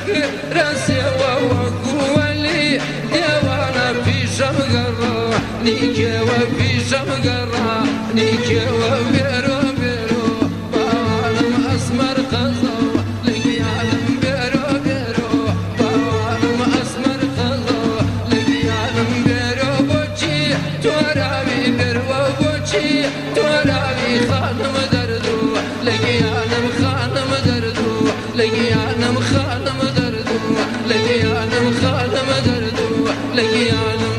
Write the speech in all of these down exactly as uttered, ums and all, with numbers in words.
راسي وقولي ديوانا في شمقرة نيكي وفي شمقرة نيكي وبيرو بيرو بعالم أسمر قزو لقي عالم بيرو بيرو بعالم أسمر قزو لقي عالم بيرو بوشي تورابي بيرو بوشي تورابي خانم دردو لقي عالم خانم دردو لقي عالم خانم دردو لقي عالم خانم دردو لقي عالم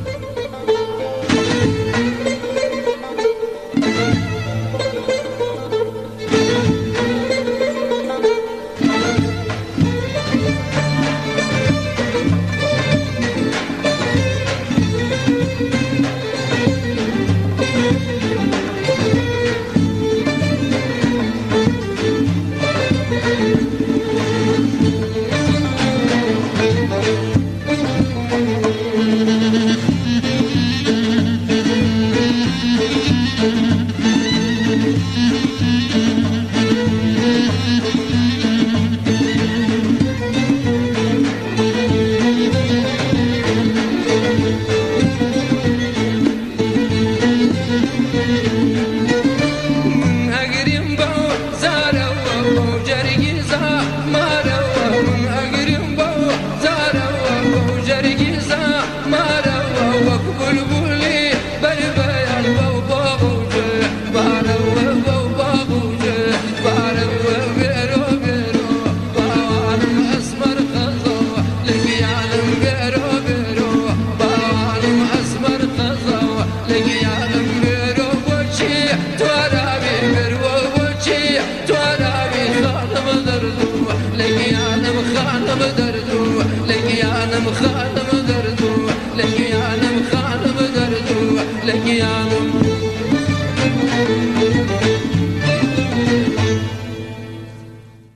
خانم دردو لقي عالم خانم دردو لقي عالم خانم دردو لقي عالم